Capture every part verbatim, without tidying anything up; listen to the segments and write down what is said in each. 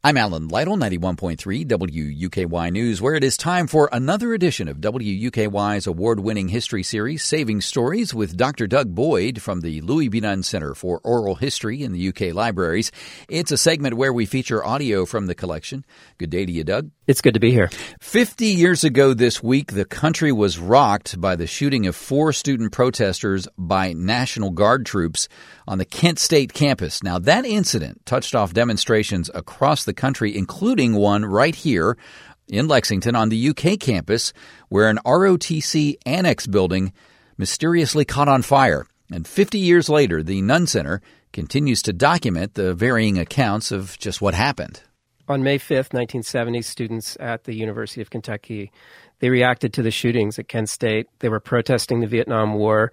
I'm Alan Lytle, ninety-one point three W U K Y News, where it is time for another edition of W U K Y's award-winning history series, Saving Stories, with Doctor Doug Boyd from the Louis B. Nunn Center for Oral History in the U K Libraries. It's a segment where we feature audio from the collection. Good day to you, Doug. It's good to be here. Fifty years ago this week, the country was rocked by the shooting of four student protesters by National Guard troops on the Kent State campus. Now, that incident touched off demonstrations across the country, including one right here in Lexington on the U K campus, where an R O T C annex building mysteriously caught on fire. And fifty years later, the Nunn Center continues to document the varying accounts of just what happened. On May fifth, nineteen seventy, students at the University of Kentucky, they reacted to the shootings at Kent State. They were protesting the Vietnam War,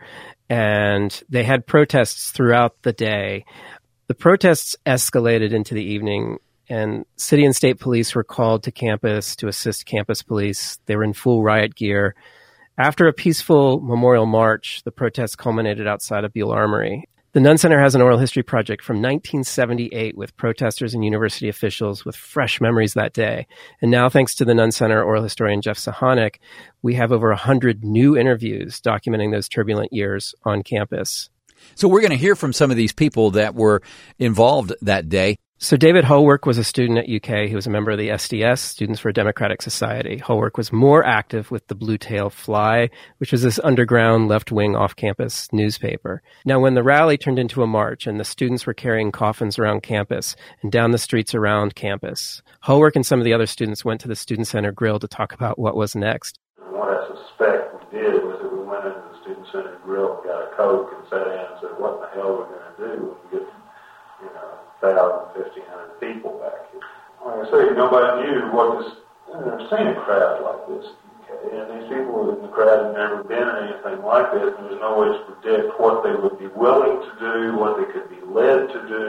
and they had protests throughout the day. The protests escalated into the evening, and city and state police were called to campus to assist campus police. They were in full riot gear. After a peaceful memorial march, the protests culminated outside of Buell Armory. The Nunn Center has an oral history project from nineteen seventy-eight with protesters and university officials with fresh memories that day. And now, thanks to the Nunn Center oral historian Jeff Sohonik, we have over one hundred new interviews documenting those turbulent years on campus. So we're going to hear from some of these people that were involved that day. So David Holwork was a student at U K. He was a member of the S D S, Students for a Democratic Society. Holwork was more active with the Blue Tail Fly, which was this underground left-wing off-campus newspaper. Now, when the rally turned into a march and the students were carrying coffins around campus and down the streets around campus, Holwork and some of the other students went to the Student Center Grill to talk about what was next. What I suspect we did was that we went into the Student Center Grill, got a Coke, and sat down and said, what the hell are we going to do when we get, you know, one thousand, fifteen hundred people back here? Like I say, nobody knew what this, I've never seen a crowd like this. Okay? And these people in the crowd had never been in anything like this, and there was no way to predict what they would be willing to do, what they could be led to do,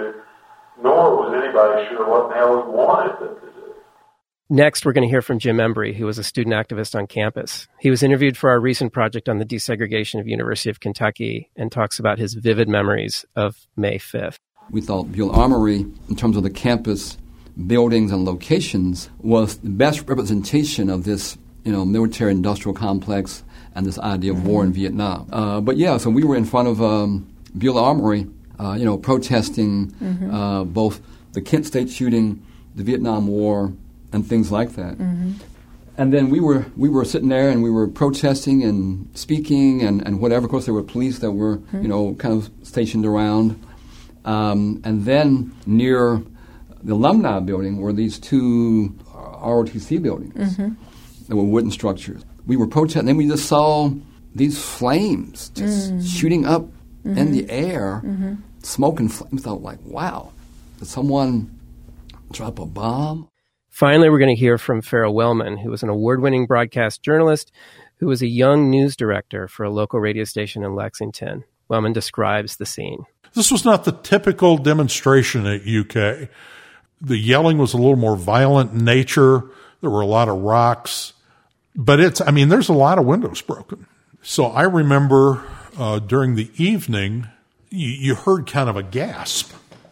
nor was anybody sure what the hell we wanted them to do. Next, we're going to hear from Jim Embry, who was a student activist on campus. He was interviewed for our recent project on the desegregation of University of Kentucky and talks about his vivid memories of May fifth. We thought Buell Armory, in terms of the campus buildings and locations, was the best representation of this, you know, military-industrial complex and this idea of war in Vietnam. Uh, but yeah, so we were in front of um, Buell Armory, uh, you know, protesting mm-hmm. uh, both the Kent State shooting, the Vietnam War, and things like that. Mm-hmm. And then we were we were sitting there and we were protesting and speaking and, and whatever. Of course, there were police that were, mm-hmm. you know, kind of stationed around. Um, and then near the alumni building were these two R O T C buildings. Mm-hmm. They were wooden structures. We were protesting, and then we just saw these flames just mm-hmm. shooting up mm-hmm. in the air, mm-hmm. smoke and flames. I thought, like, wow, did someone drop a bomb? Finally, we're going to hear from Farrell Wellman, who was an award-winning broadcast journalist who was a young news director for a local radio station in Lexington. Wellman describes the scene. This was not the typical demonstration at U K. The yelling was a little more violent in nature. There were a lot of rocks. But it's, I mean, there's a lot of windows broken. So I remember uh, during the evening, you, you heard kind of a gasp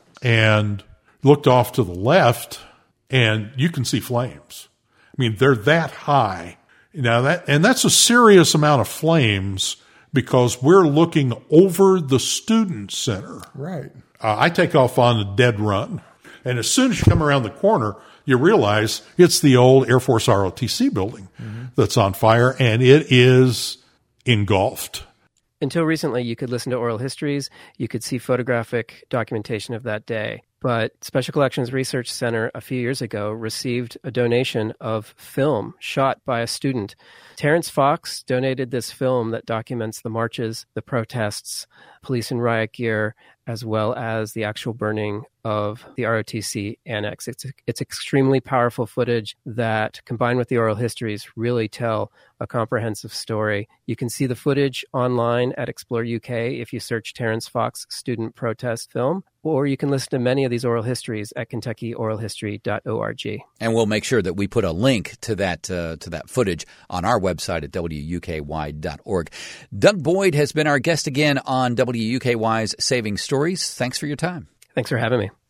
and looked off to the left, and you can see flames. I mean, they're that high. Now that, and that's a serious amount of flames, because we're looking over the student center. Right. Uh, I take off on a dead run. And as soon as you come around the corner, you realize it's the old Air Force R O T C building mm-hmm. that's on fire, and it is engulfed. Until recently, you could listen to oral histories. You could see photographic documentation of that day. But Special Collections Research Center a few years ago received a donation of film shot by a student. Terrence Fox donated this film that documents the marches, the protests, police in riot gear, as well as the actual burning of the R O T C annex. It's it's extremely powerful footage that, combined with the oral histories, really tell a comprehensive story. You can see the footage online at Explore U K if you search Terrence Fox Student Protest Film, or you can listen to many of these oral histories at kentucky oral history dot org. And we'll make sure that we put a link to that uh, to that footage on our website at W U K Y dot org. Doug Boyd has been our guest again on W U K Y's Saving Stories. Thanks for your time. Thanks for having me.